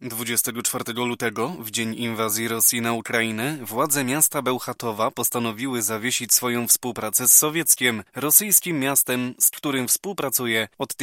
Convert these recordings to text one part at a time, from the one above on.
24 lutego, w dzień inwazji Rosji na Ukrainę, władze miasta Bełchatowa postanowiły zawiesić swoją współpracę z Sowieckiem, rosyjskim miastem, z którym współpracuje od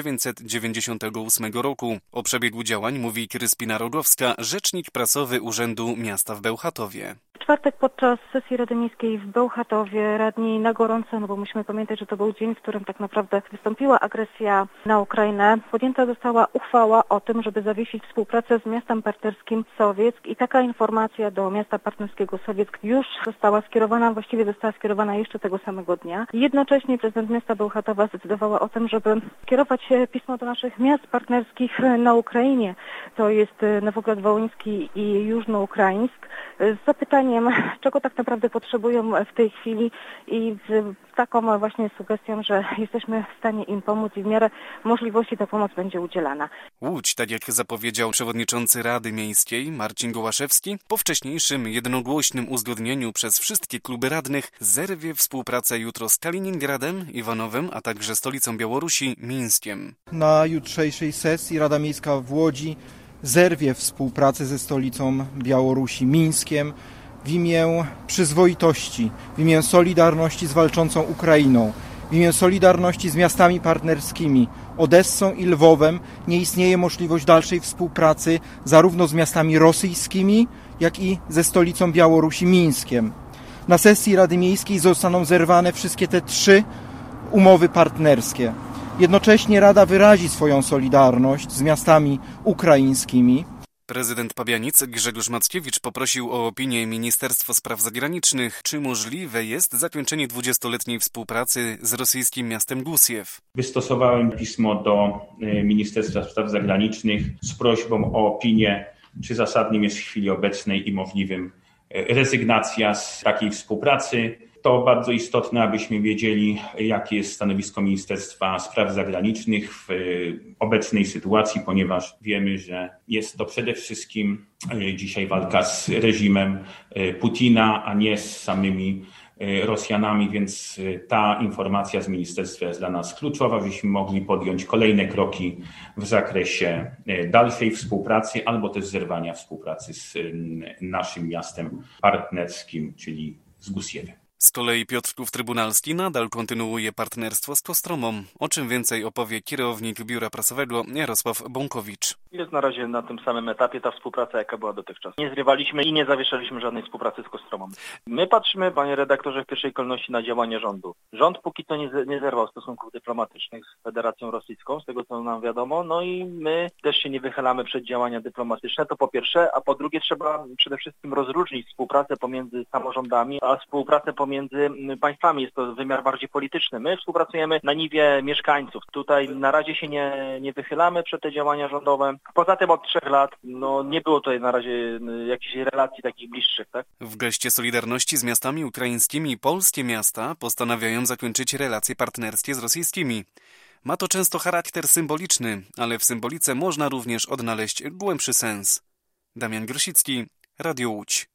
1998 roku. O przebiegu działań mówi Kryspina Rogowska, rzecznik prasowy Urzędu Miasta w Bełchatowie. W czwartek podczas sesji Rady Miejskiej w Bełchatowie radni na gorąco, bo musimy pamiętać, że to był dzień, w którym tak naprawdę wystąpiła agresja na Ukrainę, podjęta została uchwała o tym, żeby zawiesić współpracę z miastem partnerskim Sowieck i taka informacja do miasta partnerskiego Sowieck już została skierowana, właściwie została skierowana jeszcze tego samego dnia. Jednocześnie prezydent miasta Bełchatowa zdecydowała o tym, żeby skierować pismo do naszych miast partnerskich na Ukrainie, to jest Nowograd Wołyński i Jużnoukraińsk, z zapytaniem, czego tak naprawdę potrzebują w tej chwili i z taką właśnie sugestią, że jesteśmy w stanie im pomóc i w miarę możliwości ta pomoc będzie udzielana. Łódź, tak jak zapowiedział przewodniczący Rady Miejskiej Marcin Gołaszewski, po wcześniejszym jednogłośnym uzgodnieniu przez wszystkie kluby radnych zerwie współpracę jutro z Kaliningradem, Iwanowem, a także stolicą Białorusi, Mińskiem. Na jutrzejszej sesji Rada Miejska w Łodzi zerwie współpracę ze stolicą Białorusi, Mińskiem, w imię przyzwoitości, w imię solidarności z walczącą Ukrainą, w imię solidarności z miastami partnerskimi, Odessą i Lwowem. Nie istnieje możliwość dalszej współpracy zarówno z miastami rosyjskimi, jak i ze stolicą Białorusi, Mińskiem. Na sesji Rady Miejskiej zostaną zerwane wszystkie te 3 umowy partnerskie. Jednocześnie Rada wyrazi swoją solidarność z miastami ukraińskimi. Prezydent Pabianic Grzegorz Mackiewicz poprosił o opinię Ministerstwo Spraw Zagranicznych, czy możliwe jest zakończenie 20-letniej współpracy z rosyjskim miastem Głusiew. Wystosowałem pismo do Ministerstwa Spraw Zagranicznych z prośbą o opinię, czy zasadnym jest w chwili obecnej i możliwym rezygnacja z takiej współpracy. To bardzo istotne, abyśmy wiedzieli, jakie jest stanowisko Ministerstwa Spraw Zagranicznych w obecnej sytuacji, ponieważ wiemy, że jest to przede wszystkim dzisiaj walka z reżimem Putina, a nie z samymi Rosjanami, więc ta informacja z ministerstwa jest dla nas kluczowa, byśmy mogli podjąć kolejne kroki w zakresie dalszej współpracy albo też zerwania współpracy z naszym miastem partnerskim, czyli z Głusiewie. Z kolei Piotrków Trybunalski nadal kontynuuje partnerstwo z Kostromą, o czym więcej opowie kierownik biura prasowego Jarosław Bąkowicz. Jest na razie na tym samym etapie ta współpraca, jaka była dotychczas. Nie zrywaliśmy i nie zawieszaliśmy żadnej współpracy z Kostromą. My patrzymy, panie redaktorze, w pierwszej kolejności na działanie rządu. Rząd póki co nie zerwał stosunków dyplomatycznych z Federacją Rosyjską, z tego co nam wiadomo, no i my też się nie wychylamy przed działania dyplomatyczne, to po pierwsze, a po drugie trzeba przede wszystkim rozróżnić współpracę pomiędzy samorządami, a współpracę pomiędzy państwami. Jest to wymiar bardziej polityczny. My współpracujemy na niwie mieszkańców. Tutaj na razie się nie wychylamy przed te działania rządowe. Poza tym od 3 lat nie było tutaj na razie jakichś relacji takich bliższych, tak? W geście solidarności z miastami ukraińskimi polskie miasta postanawiają zakończyć relacje partnerskie z rosyjskimi. Ma to często charakter symboliczny, ale w symbolice można również odnaleźć głębszy sens. Damian Grosicki, Radio Łódź.